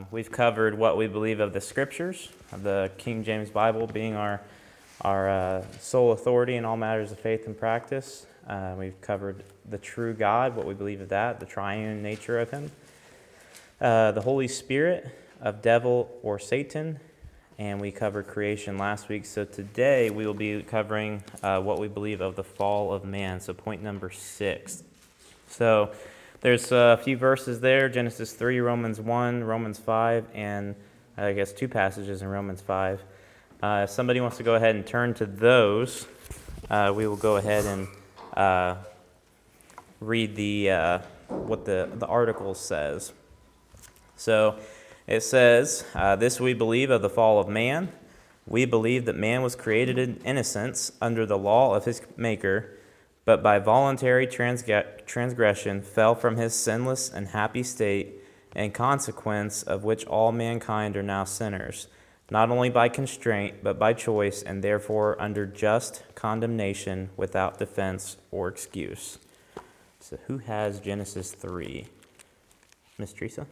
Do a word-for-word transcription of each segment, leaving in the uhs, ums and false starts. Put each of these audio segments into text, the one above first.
Um, we've covered what we believe of the Scriptures, the King James Bible being our our uh, sole authority in all matters of faith and practice. Uh, we've covered the true God, what we believe of that, the triune nature of Him, uh, the Holy Spirit, of devil or Satan, and we covered creation last week. So today we will be covering uh, what we believe of the fall of man. So point number six. So there's a few verses there, Genesis three, Romans one, Romans five, and I guess two passages in Romans five. Uh, if somebody wants to go ahead and turn to those, uh, we will go ahead and uh, read the uh, what the, the article says. So it says, uh, this we believe of the fall of man. We believe that man was created in innocence under the law of his Maker, but by voluntary transg- transgression fell from his sinless and happy state, in consequence of which all mankind are now sinners, not only by constraint, but by choice, and therefore under just condemnation without defense or excuse. So who has Genesis three? Miss Teresa?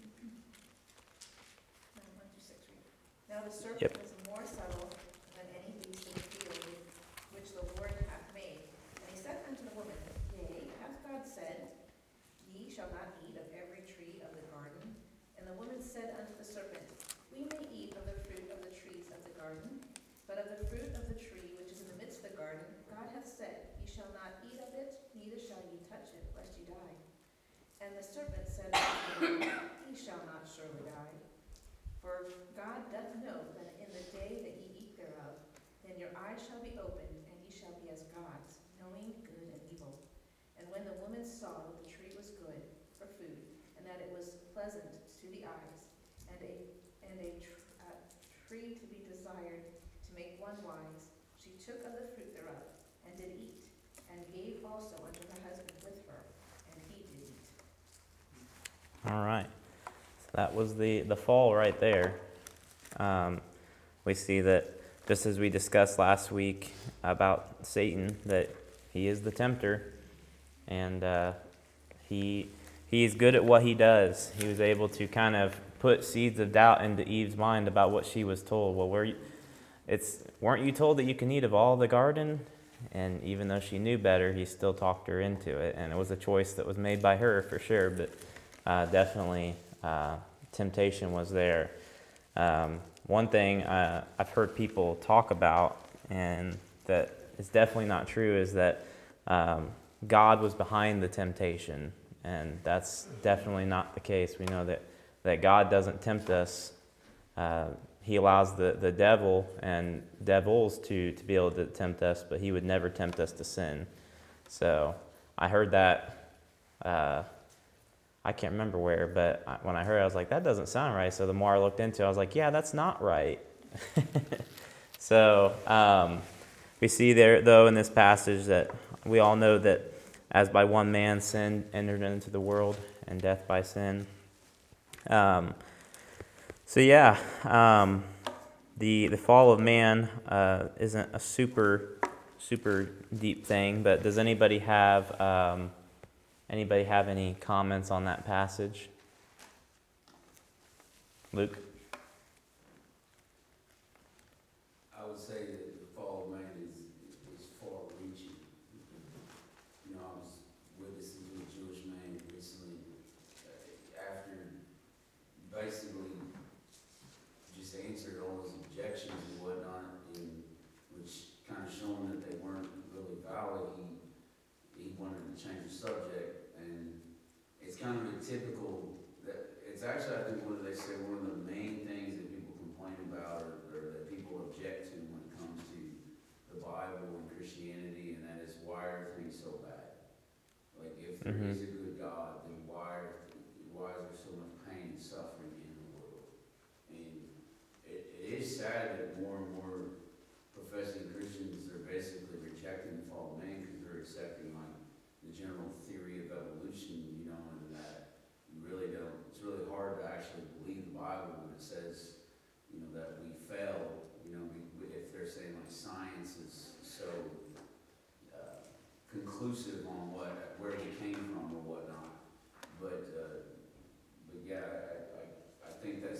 Now the serpent Yep. was more subtle than any beast of the field which the Lord hath made. And he said unto the woman, Yea, hath God said, Ye shall not eat of every tree of the garden? And the woman said unto the serpent, We may eat of the fruit of the trees of the garden, but of the fruit of the tree which is in the midst of the garden, God hath said, Ye shall not eat of it, neither shall ye touch it, lest ye die. And the serpent said unto the woman, Ye shall not surely die. For God doth know that in the day that ye eat thereof, then your eyes shall be opened, and ye shall be as gods, knowing good and evil. And when the woman saw that the tree was good for food, and that it was pleasant to the eyes, and a and a tr- uh, tree to be desired to make one wise, she took of the fruit thereof, and did eat, and gave also unto her husband with her, and he did eat. All right. That was the, the fall right there. Um, we see that just as we discussed last week about Satan, that he is the tempter, and uh, he he is good at what he does. He was able to kind of put seeds of doubt into Eve's mind about what she was told. Well, were you, it's weren't you told that you can eat of all the garden? And even though she knew better, he still talked her into it, and it was a choice that was made by her for sure, but uh, definitely. Uh, temptation was there. Um, one thing uh, I've heard people talk about, and that is definitely not true, is that um, God was behind the temptation, and that's definitely not the case. We know that, that God doesn't tempt us. Uh, he allows the, the devil and devils to, to be able to tempt us, but he would never tempt us to sin. So I heard that uh, I can't remember where, but when I heard it, I was like, that doesn't sound right. So the more I looked into it, I was like, yeah, that's not right. So um, we see there, though, in this passage that we all know that as by one man sin entered into the world, and death by sin. Um, so yeah, um, the the fall of man uh, isn't a super, super deep thing, but does anybody have... Um, Anybody have any comments on that passage? Luke? I would say that the fall of man is, is far-reaching. You know, I was witnessing to a Jewish man recently uh, after basically just answered all his objections and whatnot, and which kind of showing that they weren't really valid. He, he wanted to change the subject, and it's kind of a typical, that it's actually, I think, what do they say, one of the main things that people complain about, or, or that people object to when it comes to the Bible and Christianity, and that is, why are things so bad? Like, if there Mm-hmm. is a good God, then why are, why is there so much pain and suffering in the world? And it, it is sad that more and more professing Christians are basically rejecting the fall of man, because they're accepting, like, the general theory of evolution, you know, and that you really don't, it's really hard to actually believe the Bible when it says, you know, that we fell, you know, we, if they're saying, like, science is so uh, conclusive on what, where we came from or whatnot. But, uh, but yeah, I, I, I think that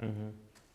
Mm-hmm.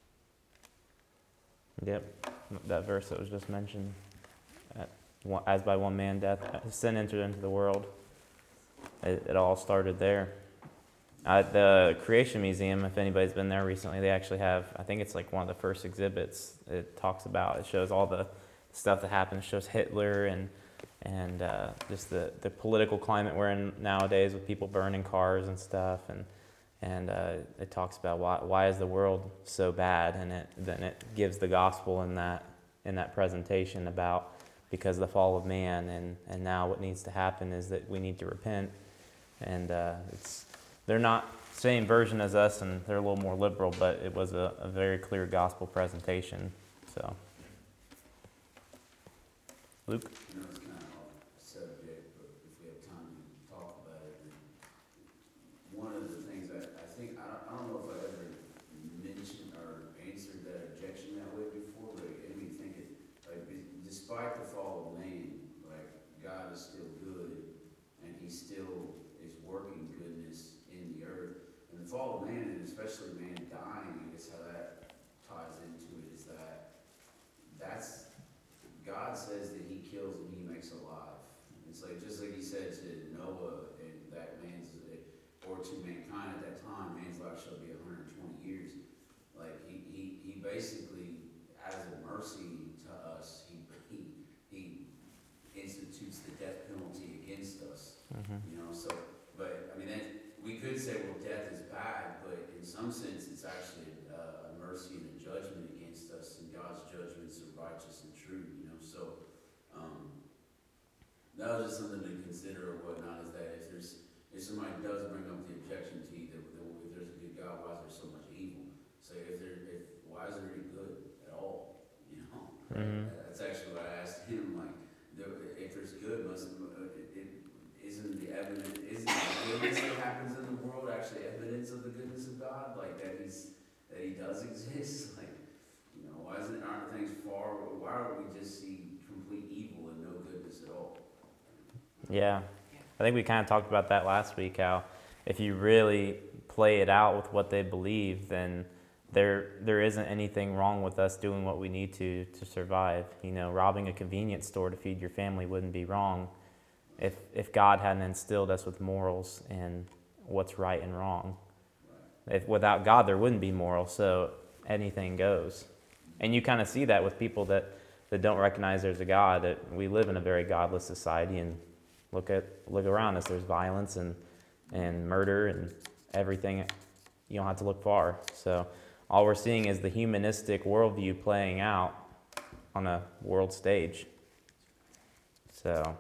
Yep, that verse that was just mentioned, at one, as by one man death, sin entered into the world. It, it all started there. At the Creation Museum, if anybody's been there recently, they actually have, I think it's like one of the first exhibits it talks about. It shows all the stuff that happened. It shows Hitler and and uh, just the, the political climate we're in nowadays with people burning cars and stuff. And and uh, it talks about why why is the world so bad, and it then it gives the gospel in that in that presentation about because of the fall of man, and, and now what needs to happen is that we need to repent. And uh, it's they're not same version as us, and they're a little more liberal, but it was a, a very clear gospel presentation. So, Luke? You know, it's kind of off subject, but if we have time to talk about it, then one of the things I, I think, I don't, I don't know if I've ever mentioned or answered that objection that way before, but it made me think it, like, despite the fall of man, like, God is still good, and he still is working goodness in the earth. And the fall of man, and especially man dying, I guess how that ties into it is that that's, God says that he kills and he makes alive. It's like, just like he said to Noah, and that man's, or to mankind at that time, man's life shall be one hundred twenty years. Like, he, he, he basically, as a mercy to us, he, he, he institutes the death penalty against us. Mm-hmm. You know, so, but, I mean, that, we could say, well, death is bad, but in some sense, it's actually uh, a mercy and a judgment against us, and God's judgments are righteous and true, you know, so, um, that was just something to consider or whatnot, is that if there's, if somebody does bring up the objection to you, that, that if there's a good God, why is there so much evil? So if there, if, why is there any good at all, you know? Mm-hmm. That's actually what I asked him, like, there, if there's good, must, it, it, isn't the evidence, isn't the goodness that happens in the world actually evidence of the goodness of God? Like, that he's, that he does exist? Like, you know, why isn't, aren't things far, why don't we just see complete evil and no goodness at all? Yeah, I think we kind of talked about that last week, how if you really play it out with what they believe, then there there isn't anything wrong with us doing what we need to to survive. You know, robbing a convenience store to feed your family wouldn't be wrong if if God hadn't instilled us with morals and what's right and wrong. If without God, there wouldn't be morals, so anything goes. And you kind of see that with people that, that don't recognize there's a God, that we live in a very godless society, and look at look around us, there's violence and, and murder and everything. You don't have to look far. So all we're seeing is the humanistic worldview playing out on a world stage. So,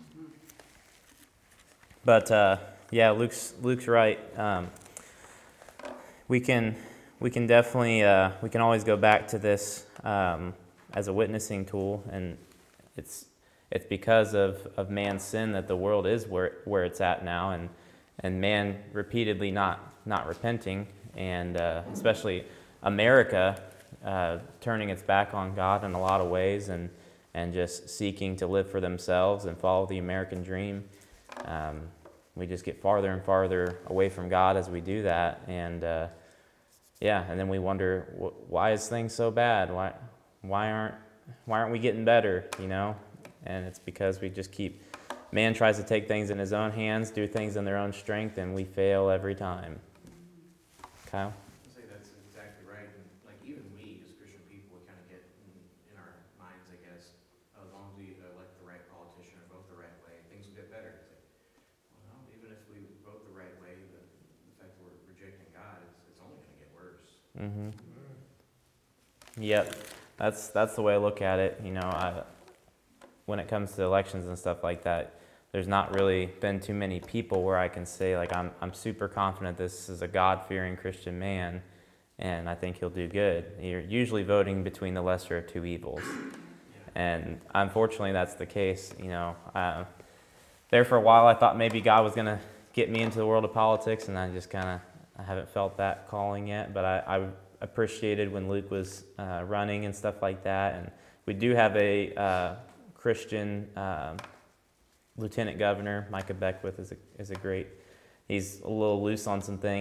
but uh, yeah, Luke's Luke's right. Um, we can we can definitely uh, we can always go back to this um, as a witnessing tool, and it's it's because of, of man's sin that the world is where where it's at now, and and man repeatedly not not repenting, and uh, especially America uh, turning its back on God in a lot of ways, and and just seeking to live for themselves and follow the American dream. Um, we just get farther and farther away from God as we do that, and uh, yeah, and then we wonder, wh- why is things so bad? Why why aren't why aren't we getting better? You know, and it's because we just keep. Man tries to take things in his own hands, do things in their own strength, and we fail every time. Kyle? I say that's exactly right. And like even we as Christian people, we kind of get in, in our minds, I guess, as long as we elect the right politician or vote the right way, things will get better. It's like, well, no, even if we vote the right way, the, the fact that we're rejecting God, it's, it's only going to get worse. Mm-hmm. Yep, that's that's the way I look at it. You know, I, when it comes to elections and stuff like that, there's not really been too many people where I can say, like, I'm I'm super confident this is a God-fearing Christian man, and I think he'll do good. You're usually voting between the lesser of two evils. And unfortunately, that's the case. You know, uh, there for a while, I thought maybe God was going to get me into the world of politics, and I just kind of, I haven't felt that calling yet, but I, I appreciated when Luke was uh, running and stuff like that. And we do have a uh, Christian uh, lieutenant governor. Micah Beckwith is a, is a great, he's a little loose on some things,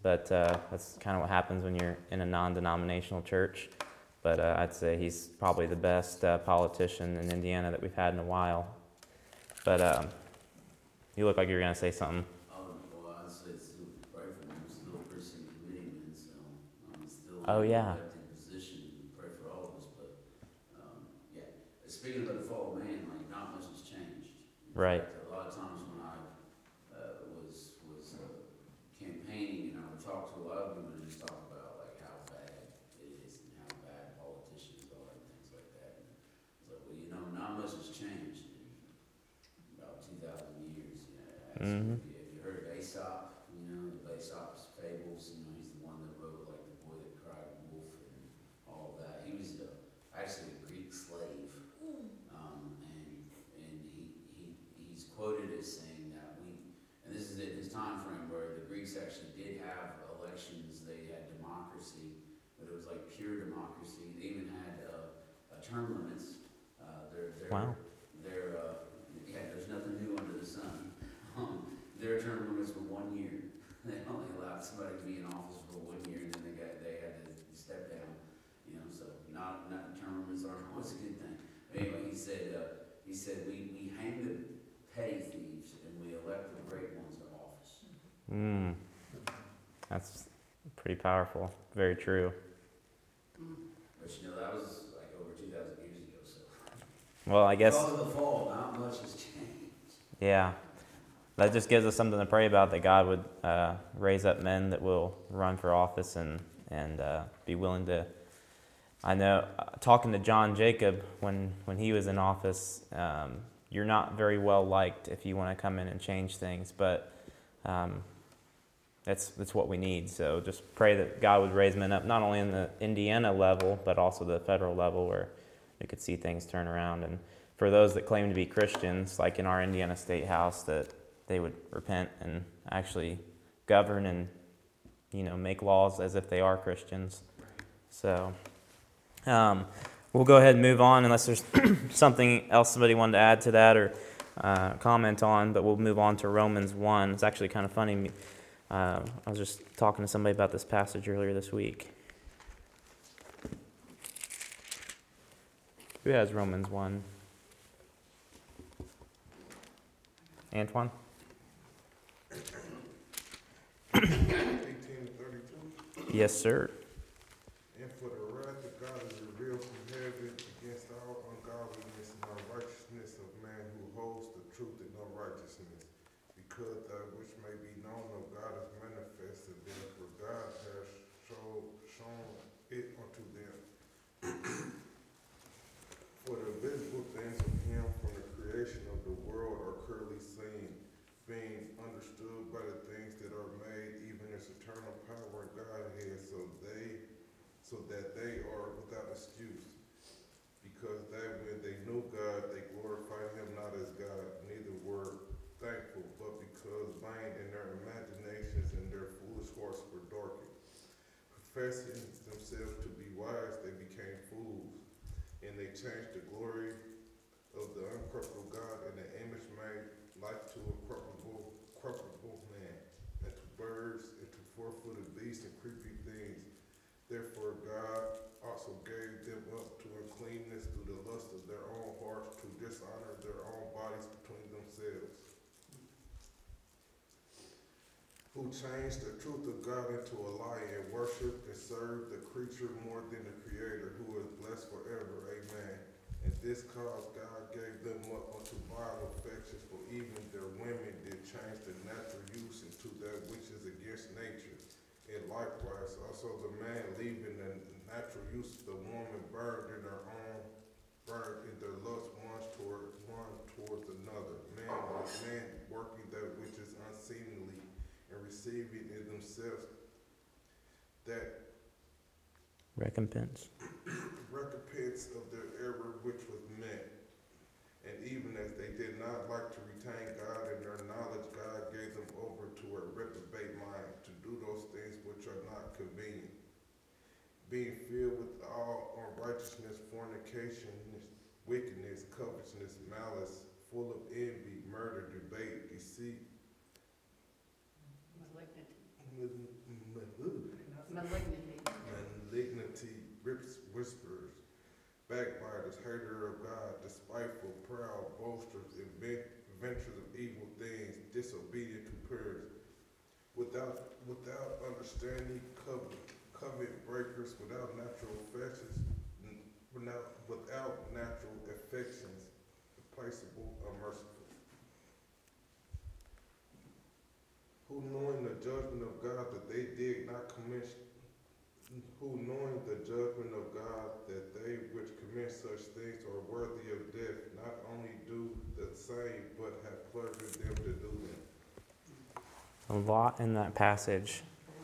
but uh, that's kind of what happens when you're in a non-denominational church. But uh, I'd say he's probably the best uh, politician in Indiana that we've had in a while. But um, you look like you're going to say something. Oh, well, I'd say still pray for him, I'm still a precinct committeeman, so I'm still Oh, in an yeah. elected position, pray for all of us, but, um, yeah. Speaking of the fall of man, like, not much has changed. In Right. fact, a lot of times when I, uh, was, was, uh, campaigning, and I would talk to a lot of people, and just talk about, like, how bad it is, and how bad politicians are, and things like that. And I was like, well, you know, not much has changed in about two thousand years, you know. Mhm. If you if you heard Aesop, you know, the Aesop's fables, you know, he's the one that wrote, like, The Boy That Cried Wolf and all of that. He was uh, actually a Greek slave. Um, and, and he, he, he's quoted as saying that we, and this is in his time frame where the Greeks actually did have elections, they had democracy, but it was like pure democracy. They even had, uh, uh term limits. Uh, their, their, Wow. their, uh, yeah, there's nothing new under the sun. Um, their term limits were one year. They only allowed somebody to be in office for one year, and then they got, they had to step down, you know, so not, not, term limits aren't always a good thing. Anyway, he said, uh, he said, we, we hang the petty thieves and we elect the great ones to office. Mm. That's pretty powerful. Very true. But you know, that was like over two thousand years ago, so. Well, I guess, Because of the fall, not much has changed. yeah. That just gives us something to pray about, that God would uh, raise up men that will run for office and, and uh, be willing to. I know, uh, talking to John Jacob when, when he was in office, um, you're not very well liked if you want to come in and change things, but um, that's, that's what we need. So just pray that God would raise men up, not only in the Indiana level, but also the federal level, where we could see things turn around. And for those that claim to be Christians, like in our Indiana State House, that they would repent and actually govern and, you know, make laws as if they are Christians. So um, we'll go ahead and move on, unless there's something else somebody wanted to add to that or uh, comment on, but we'll move on to Romans one. It's actually kind of funny. Uh, I was just talking to somebody about this passage earlier this week. Who has Romans one? Antoine? eighteen thirty-two. Yes, sir. And for the wrath of God is revealed from heaven against all ungodliness and unrighteousness of man who holds the truth in unrighteousness, because that which may be known of God is manifested them, for God has shown, shown it unto them. For the visible things of him from the creation of the world are clearly seen, being understood by the things that are made, even his eternal power and Godhead, so they, so that they are without excuse. Because that when they knew God, they glorified him not as God, neither were thankful, but because vain in their imaginations and their foolish hearts were darkened. Professing themselves to be wise, they became fools, and they changed the glory of the uncorruptible God and the image made like to a corruptible, corruptible man, and to birds, and to four-footed beasts and creepy things. Therefore God also gave them up to uncleanness through the lust of their own hearts, to dishonor their own bodies between themselves. Who changed the truth of God into a lie, and worshiped and served the creature more than the Creator, who is blessed forever. Amen. And this cause God gave them up unto vile affections, for even their women did change the natural use into that which is against nature. And likewise also the man, leaving the natural use of the woman, burned in their own, burned in their lust one toward one towards another. Man with man working that which is unseemly, and receiving in themselves that Recompense. recompense of their error which was meant. And even as they did not like to retain God in their knowledge, God gave them over to a reprobate mind, to do those things which are not convenient, being filled with all unrighteousness, fornication, wickedness, covetousness, malice, full of envy, murder, debate, deceit, whips- whisperers, backbiters, hater of God, despiteful, proud, boasters, invent- inventors of evil things, disobedient to parents, without without understanding, covet, covet breakers, without natural affections, n- without without natural affections, replaceable, unmerciful. Who knowing the judgment of God that they did not commit, who knowing the judgment of God that they which commit such things are worthy of death, not only do the same, but have pleasure them to do them. A lot in that passage.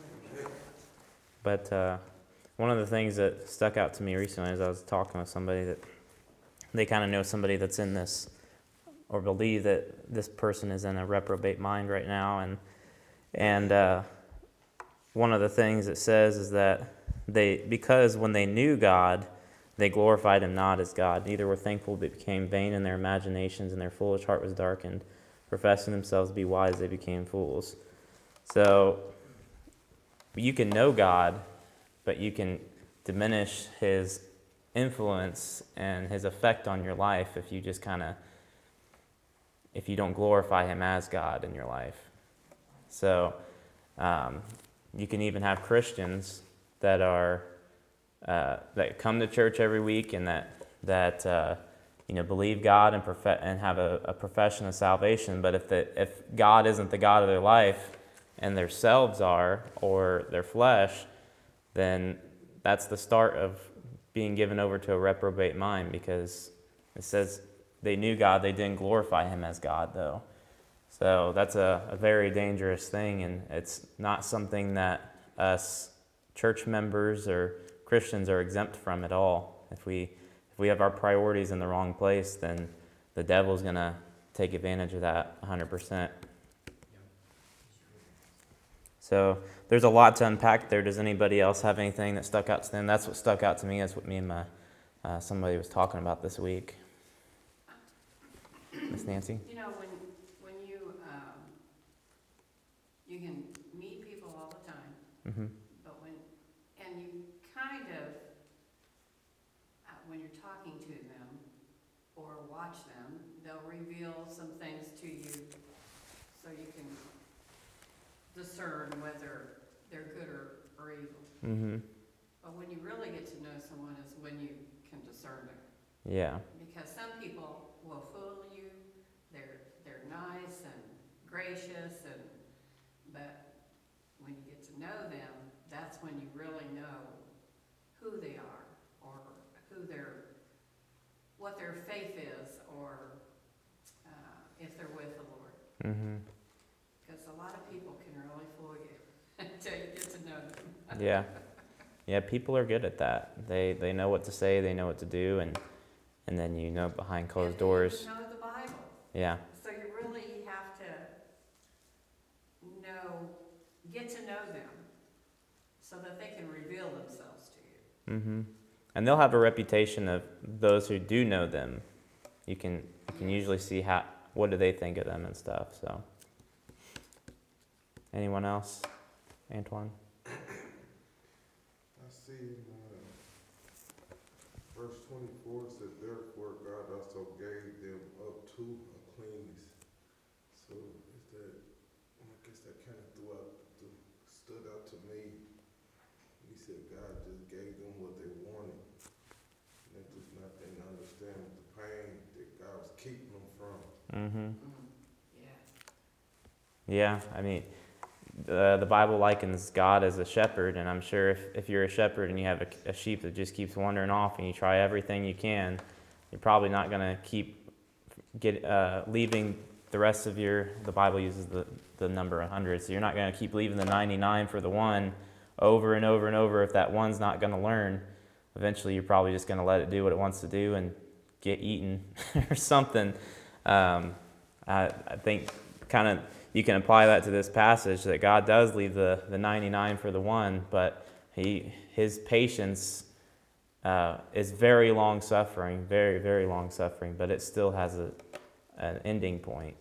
But uh, one of the things that stuck out to me recently as I was talking with somebody that they kind of know somebody that's in this, or believe that this person is in a reprobate mind right now. And and uh, one of the things it says is that they, because when they knew God, they glorified him not as God. Neither were thankful, but became vain in their imaginations, and their foolish heart was darkened. Professing themselves to be wise, they became fools. So you can know God, but you can diminish his influence and his effect on your life if you just kind of, if you don't glorify him as God in your life. So um, you can even have Christians that are uh, that come to church every week and that that uh, you know believe God and prof- and have a, a profession of salvation. But if the if God isn't the God of their life and their selves are, or their flesh, then that's the start of being given over to a reprobate mind, because it says they knew God, they didn't glorify him as God, though. So that's a, a very dangerous thing, and it's not something that us church members or Christians are exempt from at all. If we if we have our priorities in the wrong place, then the devil's going to take advantage of that one hundred percent. So there's a lot to unpack there. Does anybody else have anything that stuck out to them? That's what stuck out to me. That's what me and my uh, somebody was talking about this week. Miss Nancy? You know, when when you um, you can meet people all the time, Mm-hmm. but when and you kind of uh, when you're talking to them or watch them, they'll reveal some things to you, so you can discern whether they're good or, or evil. Mm-hmm. But when you really get to know someone is when you can discern it. Yeah. Because some people will fool you. They're they're nice and gracious, and but when you get to know them, that's when you really know who they are, or who their what their faith is, or uh, if they're with the Lord. Mm-hmm. Because a lot of people can really fool you until you get to know them. Yeah. Yeah, people are good at that. They they know what to say, they know what to do, and and then you know behind closed And doors. you know the Bible. Yeah. So you really have to know, get to know them, so that they can reveal themselves to you. Mm-hmm. And they'll have a reputation of those who do know them. You can you can usually see how what do they think of them and stuff. So, anyone else? Antoine? I see in uh, verse twenty-four said, therefore God also gave them up to a cleanness. So is that, I guess that kind of threw out, th- stood out to me. He said God just gave them what they wanted. And they just not, didn't understand the pain that God was keeping them from. Mm-hmm. Mm. Yeah. Yeah, I mean, the, the Bible likens God as a shepherd, and I'm sure if, if you're a shepherd and you have a, a sheep that just keeps wandering off and you try everything you can, you're probably not going to keep get uh, leaving the rest of your, the Bible uses the, the number one hundred, so you're not going to keep leaving the ninety-nine for the one over and over and over. If that one's not going to learn, eventually you're probably just going to let it do what it wants to do and get eaten or something. Um, I, I think kind of you can apply that to this passage, that God does leave the, the ninety-nine for the one, but he his patience uh, is very long suffering, very, very long suffering, but it still has a an ending point.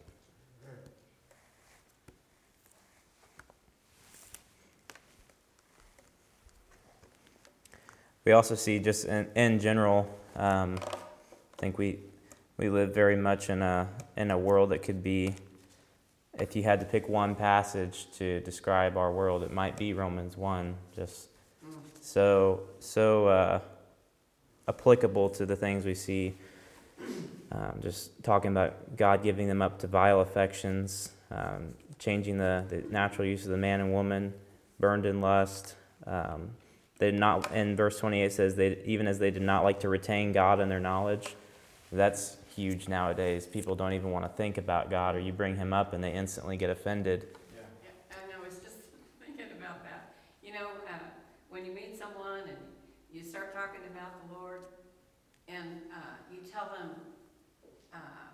we also see just in, in general, um, I think we we live very much in a in a world that could be, if you had to pick one passage to describe our world, it might be Romans one. Just so so uh, applicable to the things we see. Um, just talking about God giving them up to vile affections, um, changing the, the natural use of the man and woman, burned in lust. Um, they did not. In verse twenty-eight says, they even as they did not like to retain God in their knowledge. That's huge nowadays. People don't even want to think about God, or you bring Him up and they instantly get offended. Yeah, and I was just thinking about that. You know, uh, when you meet someone and you start talking about the Lord, and uh, you tell them, uh,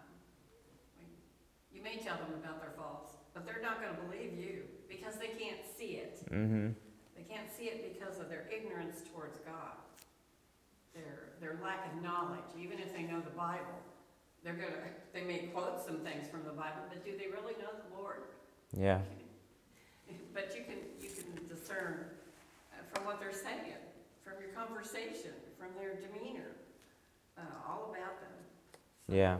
you may tell them about their faults, but they're not going to believe you because they can't see it. Mm-hmm. They can't see it because of their ignorance towards God, their their lack of knowledge. Even if they know the Bible, they're gonna they may quote some things from the Bible, but do they really know the Lord? Yeah. But you can you can discern uh, from what they're saying, from your conversation, from their demeanor, uh, all about them. Yeah.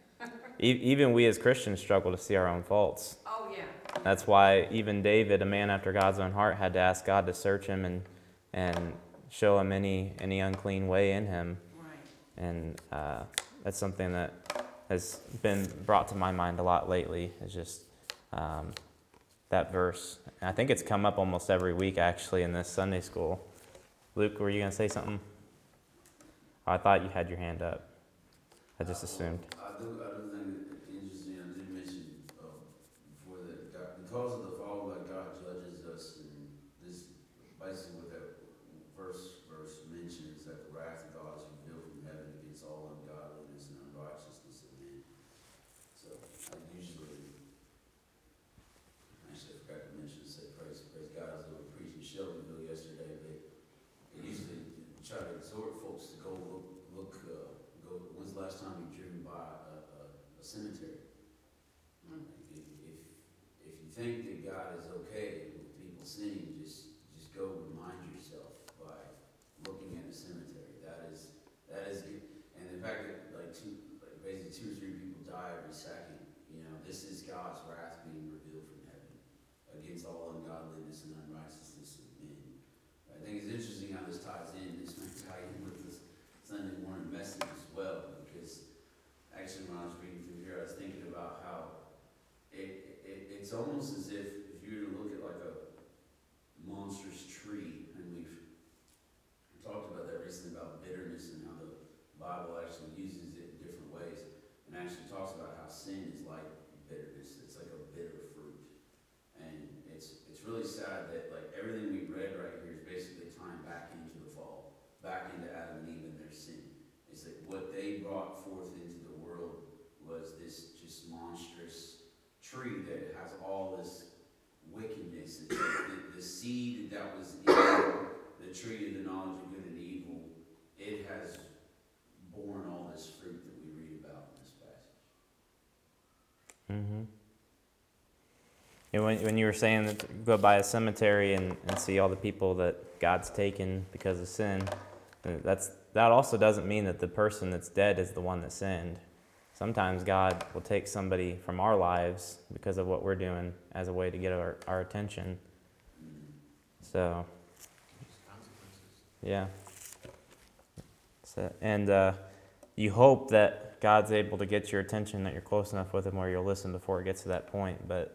E- even we as Christians struggle to see our own faults. Oh yeah. That's why even David, a man after God's own heart, had to ask God to search him and and show him any any unclean way in him. Right. And uh, that's something that has been brought to my mind a lot lately. Is just um, that verse. And I think it's come up almost every week actually in this Sunday school. Luke, were you going to say something? Oh, I thought you had your hand up. I just assumed. I do, I do think it's interesting, I did mention, uh, before that, God, because of the fall, like God judges us, and this, basically what that verse, verse mentions, that the wrath of God is revealed from heaven against all ungodliness and unrighteousness of men. So, I usually, actually I forgot to mention, say praise, praise God, I was over preaching Shelbyville yesterday, but I usually try to exhort folks to go look, look, uh, go, when's the last time you've driven by a, a, a cemetery? Mm. If, if, if you think that God is okay with people sinning, just, just go remind yourself by looking at a cemetery. That is, that is, and the fact that like two, like basically two or three people die every second, you know, this is God's wrath being revealed from heaven against all ungodliness and unrighteousness of men. I think it's interesting how this ties in. This may tie in with this Sunday morning message as well, because actually when I was reading through here, I was thinking about how it, it it's almost as if if you were to look at like a monstrous tree, and we've talked about that recently about bitterness and how the Bible actually uses it in different ways, and actually talks about how sin is like bitterness. It's like a bitter fruit, and it's it's really sad that like everything we read right here is basically tying back into the fall, back into Adam and Eve and their sin. Is that what they brought forth into the world was this just monstrous tree that has all this wickedness. And the, the seed that was in the tree of the knowledge of good and evil, it has borne all this fruit that we read about in this passage. Mm-hmm. And when, when you were saying that to go by a cemetery and, and see all the people that God's taken because of sin, that's that also doesn't mean that the person that's dead is the one that sinned. Sometimes God will take somebody from our lives because of what we're doing as a way to get our, our attention. So, Consequences. yeah. So, and uh, you hope that God's able to get your attention, that you're close enough with Him where you'll listen before it gets to that point. But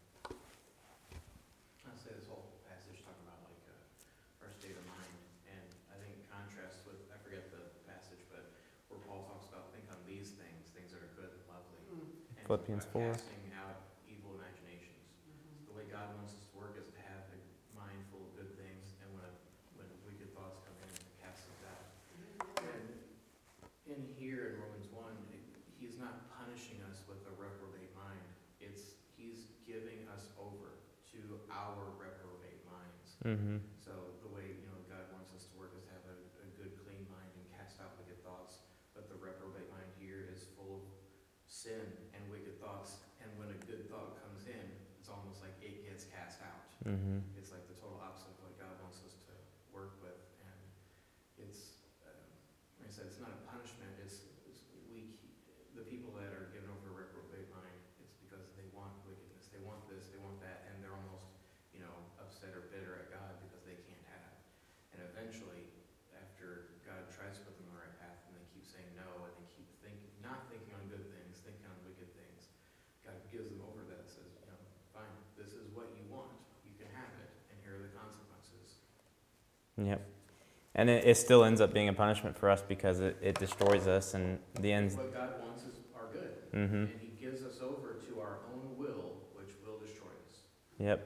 I'd say this whole passage talking about like uh, our state of mind, and I think in contrast with, I forget the passage, but where Paul talks about think on these things, things that are good and lovely. Mm. And Philippians about four. Casting out evil imaginations. Mhm. The way God wants us to work is to have a mind full of good things, and when, a, when wicked thoughts come in, to cast them out. And in here in Romans one, it, he's not punishing us with a reprobate mind. It's he's giving us over to our reprobate minds. mm-hmm. So the way, you know, God wants us to work is to have a, a good, clean mind and cast out wicked thoughts. But the reprobate mind here is full of sin and wicked thoughts. And when a good thought comes in, it's almost like it gets cast out. Mm-hmm. It's like the total opposite of what God wants us to work with. And in Yep. And it, it still ends up being a punishment for us because it, it destroys us, and the ends. What God wants is our good. Mm-hmm. And he gives us over to our own will, which will destroy us. Yep.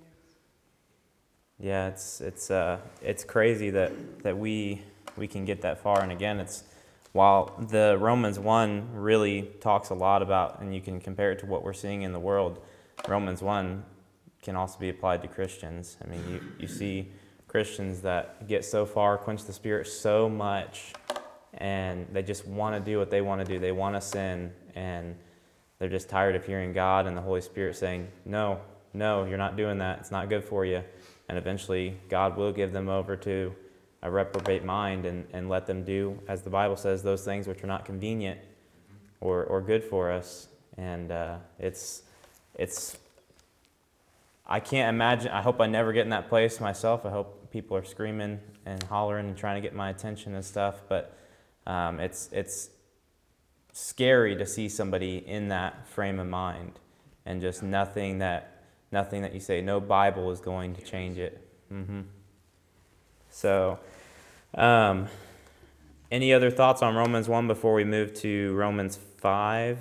Yeah, it's it's uh it's crazy that that we we can get that far. And again, it's while the Romans one really talks a lot about, and you can compare it to what we're seeing in the world, Romans one can also be applied to Christians. I mean, you, you see Christians that get so far, quench the Spirit so much, and they just want to do what they want to do. They want to sin, and they're just tired of hearing God and the Holy Spirit saying, no, no, you're not doing that. It's not good for you. And eventually, God will give them over to a reprobate mind and, and let them do, as the Bible says, those things which are not convenient or, or good for us. And uh, it's, it's, I can't imagine, I hope I never get in that place myself. I hope people are screaming and hollering and trying to get my attention and stuff. But um, it's, it's scary to see somebody in that frame of mind, and just nothing that Nothing that you say, no Bible is going to change it. Mm-hmm. So, um, any other thoughts on Romans one before we move to Romans five?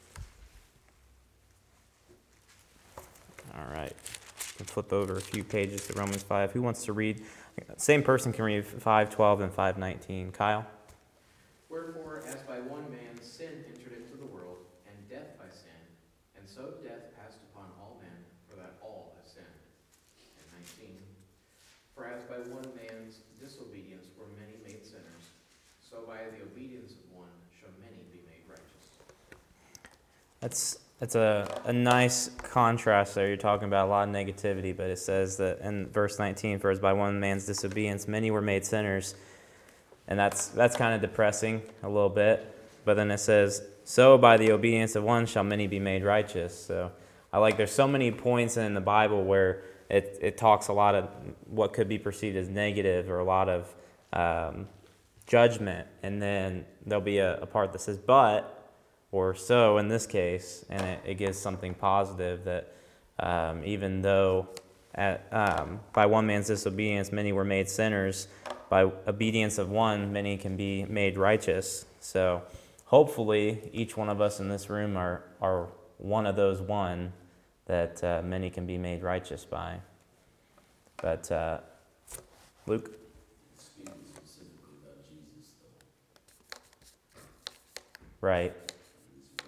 All right. We'll flip over a few pages to Romans five. Who wants to read? Same person can read five twelve and five nineteen. Kyle? Wherefore, as by one man sin entered into the world, and death by sin, and so death passed upon all men, for that all have sinned. And nineteen, for as by one man's disobedience were many made sinners, so by the obedience of one shall many be made righteous. That's that's a, a nice contrast there. You're talking about a lot of negativity, but it says that in verse nineteen, for as by one man's disobedience many were made sinners. And that's that's kind of depressing a little bit. But then it says, so by the obedience of one shall many be made righteous. So I like, there's so many points in the Bible where it, it talks a lot of what could be perceived as negative, or a lot of um, judgment. And then there'll be a, a part that says, but, or so in this case, and it, it gives something positive that um, even though at, um, by one man's disobedience many were made sinners, by obedience of one, many can be made righteous. So hopefully each one of us in this room are, are one of those one that uh, many can be made righteous by. But uh, Luke? Speaking specifically about Jesus, though. Right. This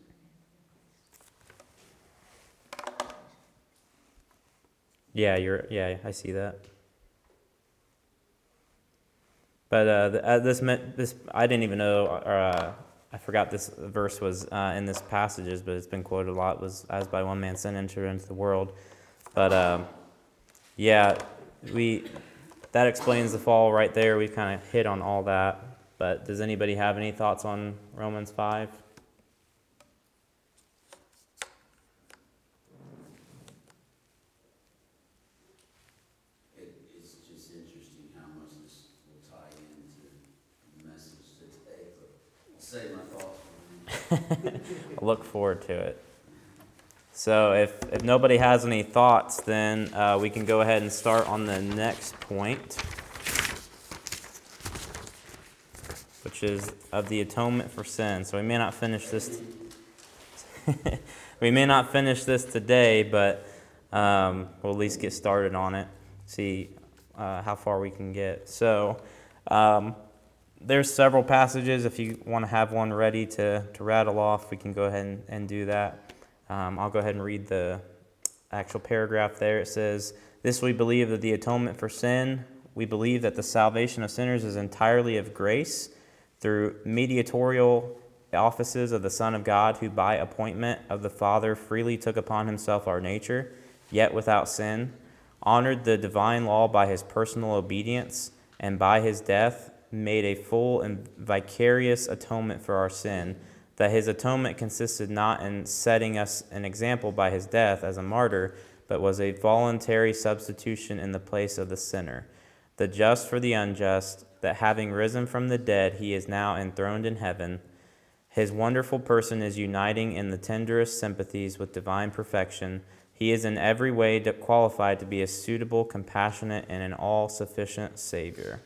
verse, Yeah, you're. Yeah, I see that. But uh, the, uh, this meant this. I didn't even know, or uh, I forgot this verse was uh, in this passages, but it's been quoted a lot. Was as by one man sin entered into the world. But um, yeah, we that explains the fall right there. We kind of hit on all that. But does anybody have any thoughts on Romans five? it, it's just interesting how much this will tie into the message today, but I'll save my thoughts for you. I look forward to it. So if, if nobody has any thoughts, then uh, we can go ahead and start on the next point, which is of the atonement for sin. So we may not finish this. we may not finish this today, but um, we'll at least get started on it. See uh, how far we can get. So um, there's several passages. If you want to have one ready to, to rattle off, we can go ahead and, and do that. Um, I'll go ahead and read the actual paragraph there. It says, "This we believe that the atonement for sin, we believe that the salvation of sinners is entirely of grace through mediatorial offices of the Son of God, who by appointment of the Father freely took upon himself our nature, yet without sin, honored the divine law by his personal obedience, and by his death made a full and vicarious atonement for our sin, that his atonement consisted not in setting us an example by his death as a martyr, but was a voluntary substitution in the place of the sinner, the just for the unjust, that having risen from the dead, he is now enthroned in heaven. His wonderful person is uniting in the tenderest sympathies with divine perfection. He is in every way qualified to be a suitable, compassionate, and an all-sufficient Savior.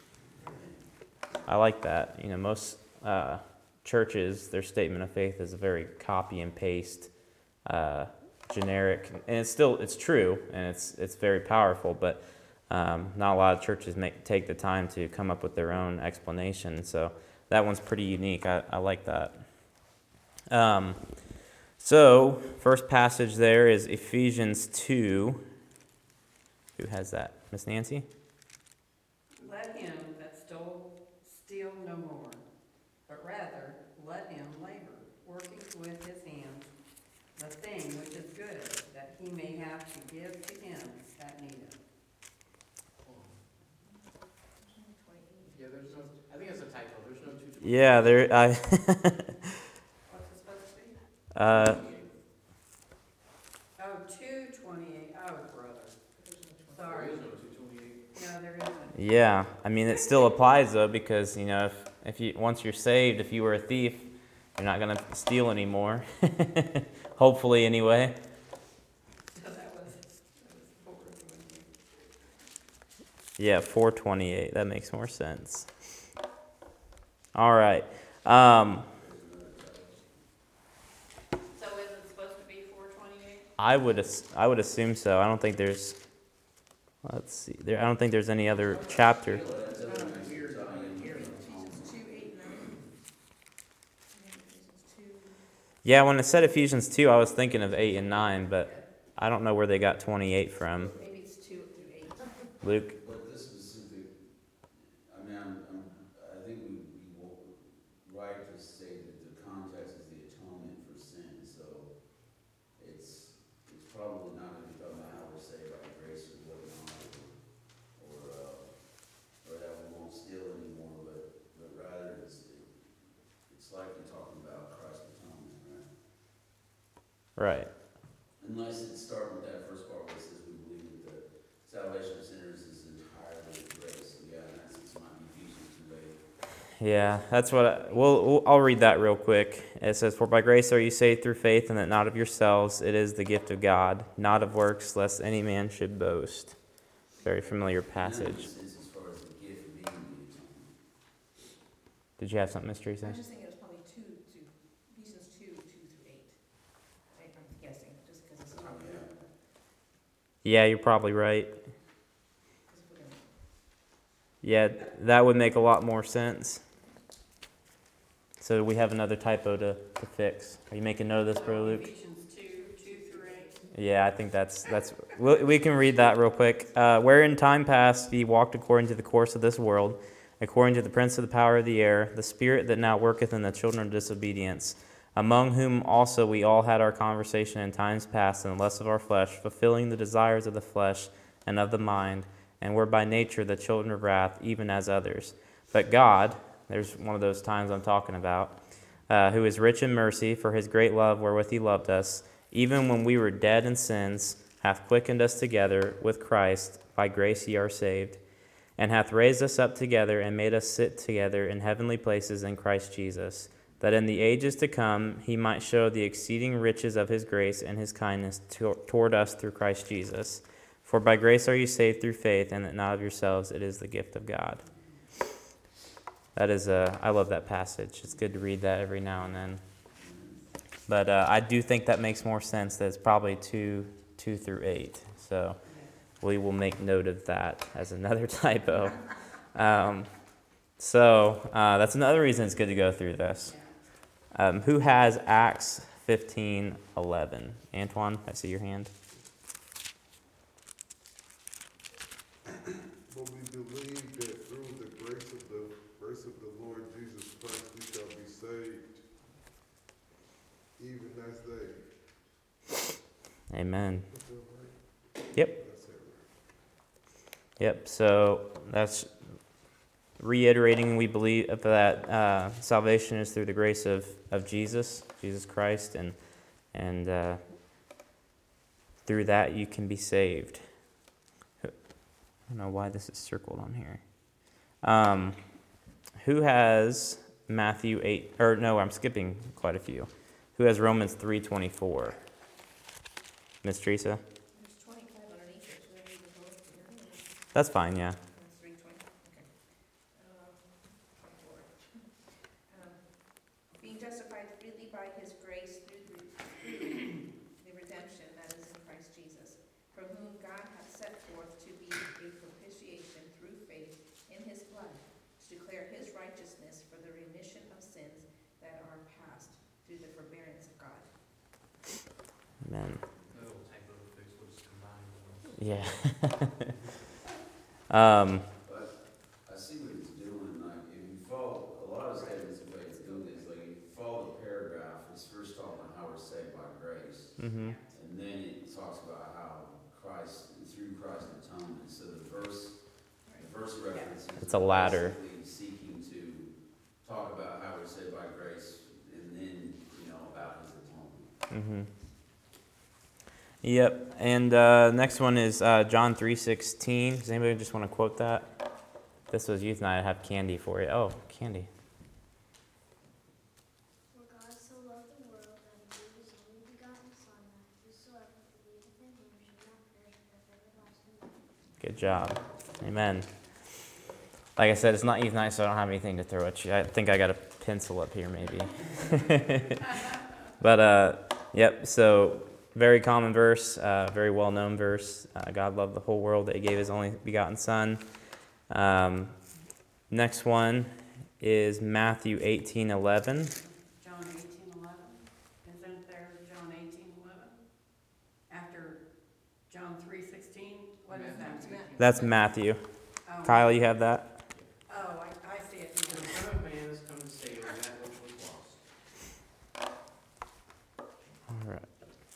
I like that. You know, most uh, churches, their statement of faith is a very copy and paste, uh, generic, and it's still it's true and it's it's very powerful. But um, not a lot of churches make take the time to come up with their own explanation. So that one's pretty unique. I, I like that. Um, so first passage there is Ephesians two. Who has that? Miss Nancy? Let him that stole steal no more, but rather let him labor, working with his hands the thing which is good, that he may have to give to him that needeth. Yeah, there's no, I think it's a typo, there's no two. Yeah, there. I. What's it supposed to be? uh, Oh, two twenty-eight, oh, brother, There sorry. is no two twenty-eight. No, there isn't. yeah, I mean it still applies though, because you know if if you once you're saved, if you were a thief, you're not gonna steal anymore. Hopefully, anyway. So that was, that was four twenty-eight. Yeah, four twenty-eight. That makes more sense. All right. Um, So is it supposed to be four twenty-eight? I would as- I would assume so. I don't think there's. Let's see. There. I don't think there's any other chapter. It's kind of weird, I mean, here, Ephesians two, eight, nine. And then Ephesians two. Yeah, when it said Ephesians two, I was thinking of eight and nine, but I don't know where they got twenty-eight from. Maybe it's two through eight. Luke. But this specific, I mean, I'm, I'm, I think we, we will, right to say that the context is the atonement for sin, so it's, it's probably not gonna be talking about how we're saved by grace or whatnot, or, or, uh, or that we won't steal anymore, but, but rather it's, it's likely talking about Christ's atonement, right? Right. Unless it's starting with that first part where it says we believe that the salvation of sinners is entirely grace. So yeah, in that sense, it might be Ephesians two eight. Yeah, that's what I, we'll, we'll. I'll read that real quick. It says, "For by grace are you saved through faith, and that not of yourselves; it is the gift of God, not of works, lest any man should boast." Very familiar And that passage. makes sense as far as the gift being the atonement. Did you have something, Miss I Teresa? was just thinking it was probably two to, Ephesians two, two through eight. I- I'm guessing, just because it's talking Yeah. about, Yeah, you're probably right. because we're gonna, Yeah, that would make a lot more sense. So we have another typo to, to fix. Are you making note of this, Bro Luke? Ephesians two, two through eight. Yeah, I think that's that's. We, we can read that real quick. Uh, Where in time past ye walked according to the course of this world, according to the prince of the power of the air, the spirit that now worketh in the children of disobedience, among whom also we all had our conversation in times past in the lust of our flesh, fulfilling the desires of the flesh and of the mind, and were by nature the children of wrath, even as others. But God, there's one of those times I'm talking about, uh, who is rich in mercy, for his great love wherewith he loved us, even when we were dead in sins, hath quickened us together with Christ. By grace ye are saved, and hath raised us up together and made us sit together in heavenly places in Christ Jesus, that in the ages to come he might show the exceeding riches of his grace and his kindness to- toward us through Christ Jesus. For by grace are you saved through faith, and that not of yourselves, it is the gift of God. That is a, I love that passage. It's good to read that every now and then. But uh, I do think that makes more sense. That it's probably two, two through eight. So we will make note of that as another typo. Um, so uh, that's another reason it's good to go through this. Um, who has Acts fifteen eleven? Antoine, I see your hand. But we believe that through the grace of the grace of the Lord Jesus Christ we shall be saved, even as they. Amen. Is that right? Yep. That's it, right? Yep. So that's reiterating we believe that uh, salvation is through the grace of, of Jesus, Jesus Christ, and and uh, through that you can be saved. I don't know why this is circled on here. Um, who has Matthew eight? Or no, I'm skipping quite a few. Who has Romans three twenty-four? Miss Teresa? There's twenty-five underneath it, should I read the whole thing? That's fine, yeah. That's three twenty, okay. Um, twenty-four. Um, Being justified freely by his grace through the, through the redemption that is in Christ Jesus, from whom God hath set forth to be a propitiation through faith in his blood, to declare his righteousness for the remission of sins that are past through the forbearance of God. Amen. The little typo fix was combined. Yeah. um, But I see what it's doing, like, if you follow, a lot of statements of faith do this, like, if you follow the paragraph, it's first talking about how we're saved by grace. mhm. And then it talks about how Christ, through Christ's atonement, so the verse, the verse references. It's a ladder. Basically seeking to talk about how we're saved by grace, and then, you know, about his atonement. Mm-hmm. Yep. And uh, next one is uh, John three sixteen. Does anybody just want to quote that? This was youth night. I have candy for you. Oh, candy. For God so loved the world that he gave his only begotten Son, that whosoever believeth in him should not perish but have everlasting life. Good job. Amen. Like I said, it's not youth night, so I don't have anything to throw at you. I think I got a pencil up here, maybe. But uh, yep. So. Very common verse, uh, very well-known verse. Uh, God loved the whole world that he gave his only begotten Son. Um, next one is Matthew eighteen eleven. John eighteen eleven, isn't there John eighteen eleven? After John three sixteen, what is that? That's Matthew. Oh. Kyle, you have that? Oh, I, I see it The here. Son of Man has come to save that which was lost. All right.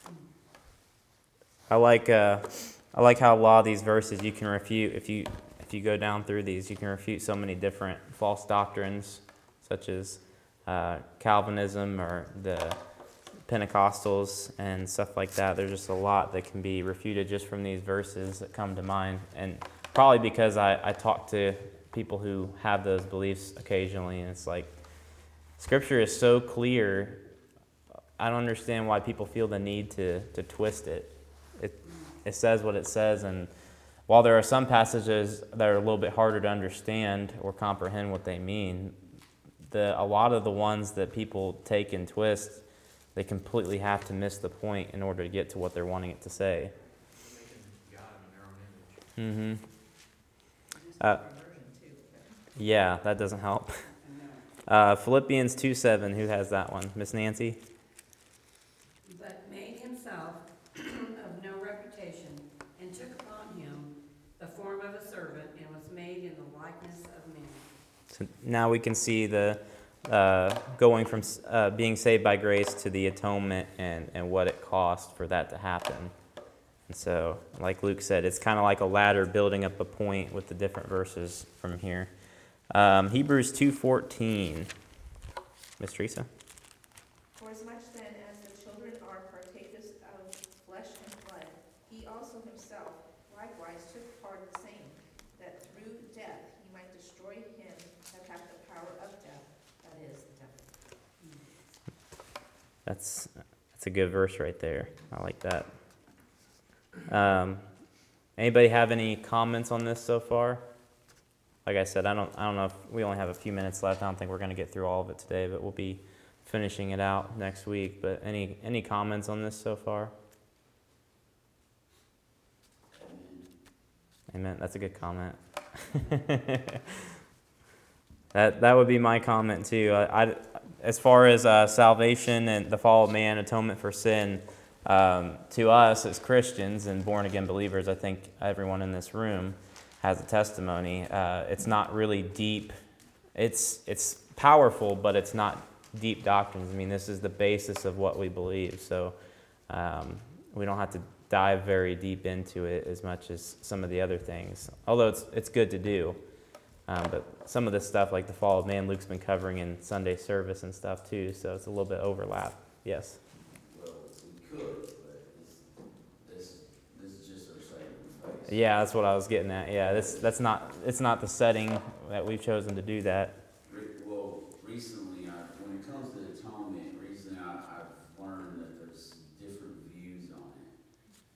I like uh, I like how a lot of these verses you can refute if you if you go down through these, you can refute so many different false doctrines, such as uh, Calvinism or the Pentecostals and stuff like that. There's just a lot that can be refuted just from these verses that come to mind, and probably because I, I talk to people who have those beliefs occasionally, and it's like Scripture is so clear. I don't understand why people feel the need to to twist it. It it says what it says, and while there are some passages that are a little bit harder to understand or comprehend what they mean, the a lot of the ones that people take and twist, they completely have to miss the point in order to get to what they're wanting it to say. They're making God in their own image. Mm-hmm. Just Uh, different version too. Yeah, that doesn't help. Uh, Philippians two seven, who has that one? Miss Nancy? But made himself of no reputation, and took upon him the form of a servant, and was made in the likeness of men. So now we can see the uh, going from uh, being saved by grace to the atonement and, and what it cost for that to happen. And so, like Luke said, it's kind of like a ladder building up a point with the different verses from here. Um, Hebrews two fourteen. Miss Teresa? For as much then as the children are partakers of flesh and blood, he also himself likewise took part of the same, that through death he might destroy him that hath the power of death, that is, the devil. That's that's a good verse right there. I like that. Um, anybody have any comments on this so far? Like I said, I don't I don't know if we only have a few minutes left. I don't think we're going to get through all of it today, but we'll be finishing it out next week. But any any comments on this so far? Amen. That's a good comment. that that would be my comment too. I, I as far as uh, salvation and the fall of man, atonement for sin, um, to us as Christians and born again believers, I think everyone in this room has a testimony. Uh, it's not really deep. It's it's powerful, but it's not deep doctrines. I mean, this is the basis of what we believe. So um, we don't have to dive very deep into it as much as some of the other things. Although it's it's good to do. Um, but some of this stuff, like the fall of man, Luke's been covering in Sunday service and stuff too. So it's a little bit overlap. Yes. Well, we could, but this, this, this is just our saving faith. Yeah, that's what I was getting at. Yeah, this that's not it's not the setting that we've chosen to do that. Re- Well, recently, I, when it comes to atonement, recently I, I've learned that there's different views on it.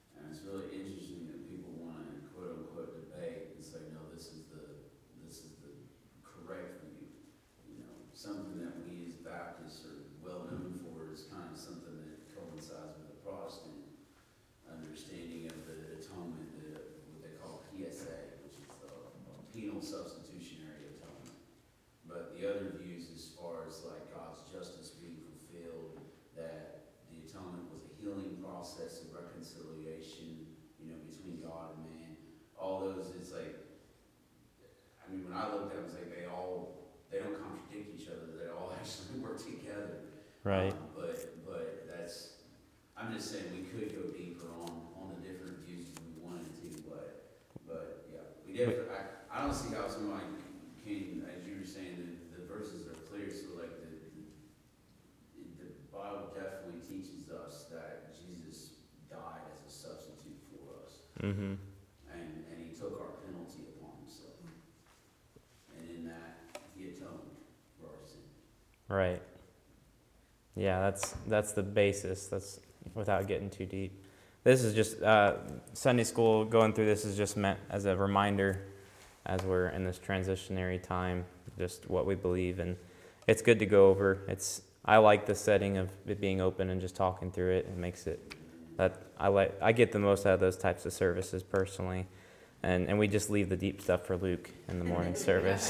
Baptists are well known for is kind of something that coincides with the Protestant understanding of the atonement, the, what they call P S A, which is the penal substitutionary atonement. But the other views, as far as like God's justice being fulfilled, that the atonement was a healing process of reconciliation, you know, between God and man. All those, it's like, I mean, when I looked at them, it's like they all, they don't contradict each other. They all actually work together. Right. Um, but, but that's, I'm just saying we could go deeper on, on the different views if we wanted to, but, but, yeah. We definitely, I, I don't see how somebody can, as you were saying, the, the verses are clear, so like the, the, the Bible definitely teaches us that Jesus died as a substitute for us. Mm-hmm. And, and he took our penalty upon himself. And in that, he atoned for our sin. Right. Yeah, that's that's the basis. That's without getting too deep. This is just uh, Sunday school. Going through this is just meant as a reminder, as we're in this transitionary time, just what we believe, and it's good to go over. It's I like the setting of it being open and just talking through it. It makes it that I like. I get the most out of those types of services personally, and and we just leave the deep stuff for Luke in the morning service.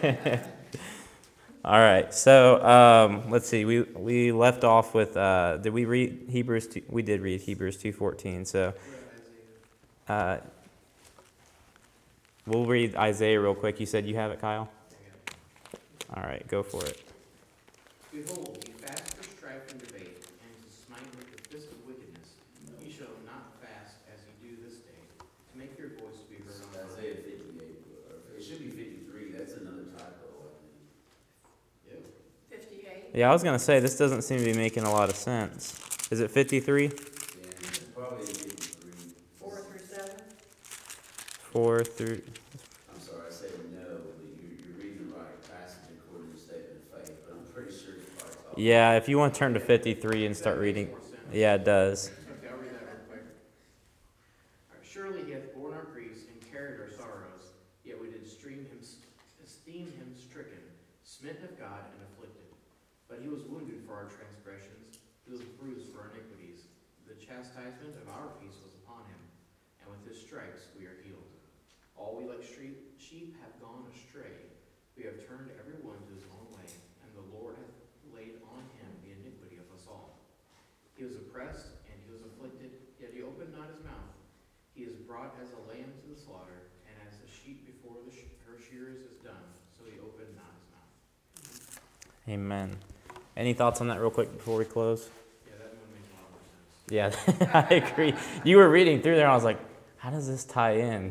All right, so um, let's see. We we left off with. Uh, did we read Hebrews? two? We did read Hebrews two fourteen. So uh, we'll read Isaiah real quick. You said you have it, Kyle. All right, go for it. Behold, ye fast for strife and debate, and to smite with the fist of wickedness. Ye shall not fast as ye do this day, to make your voice be heard on earth. Isaiah fifty-eight, or it should be fifty-three. That's another typo, I think. Yep. Fifty-eight? Yeah, I was gonna say this doesn't seem to be making a lot of sense. Is it fifty-three? Yeah, it's probably fifty-three. Four through seven? Four through. I'm sorry, I said no, but you're, you're reading the right passage according to the statement of faith, but I'm pretty sure it's probably talking. Yeah, if you want to turn to fifty-three and start That makes reading. more sense. Yeah, it does. Okay, I'll read that real quick. All right, surely he hath borne our griefs and carried our sorrows, yet we did esteem him, esteem him stricken, smitten of God, and afflicted. But he was wounded for our transgressions, he was bruised for our iniquities. The chastisement of our peace was upon him, and with his stripes we are healed. All we like street, sheep have gone astray. We have turned every one to his own way, and the Lord hath laid on him the iniquity of us all. He was oppressed, and he was afflicted, yet he opened not his mouth. He is brought as a lamb to the slaughter, and as a sheep before the sh- her shearers is dumb, so he opened not his mouth. Amen. Any thoughts on that real quick before we close? Yeah, that one makes a lot more sense. Yeah, I agree. You were reading through there, and I was like, how does this tie in?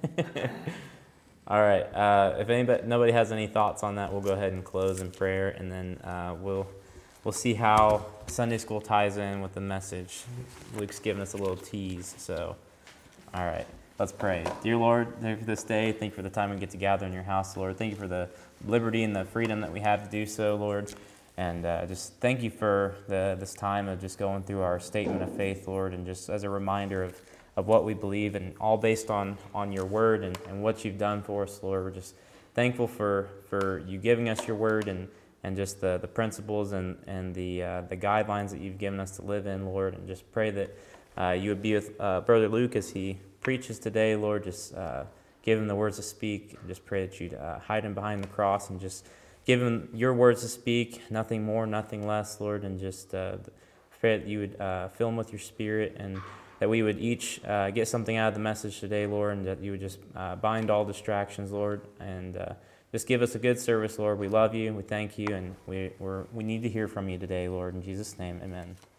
All right. Uh, if anybody, nobody has any thoughts on that, we'll go ahead and close in prayer, and then uh, we'll we'll see how Sunday school ties in with the message. Luke's giving us a little tease. So, all right, let's pray. Dear Lord, thank you for this day. Thank you for the time we get to gather in your house, Lord. Thank you for the liberty and the freedom that we have to do so, Lord. And uh, just thank you for the, this time of just going through our statement of faith, Lord, and just as a reminder of, of what we believe, and all based on, on your word and, and what you've done for us, Lord. We're just thankful for, for you giving us your word and, and just the, the principles and, and the, uh, the guidelines that you've given us to live in, Lord. And just pray that uh, you would be with uh, Brother Luke as he preaches today, Lord. Just uh, give him the words to speak. And just pray that you'd uh, hide him behind the cross and just give him your words to speak, nothing more, nothing less, Lord, and just uh, pray that you would uh, fill him with your spirit, and that we would each uh, get something out of the message today, Lord, and that you would just uh, bind all distractions, Lord, and uh, just give us a good service, Lord. We love you, we thank you, and we we're, we need to hear from you today, Lord. In Jesus' name, amen.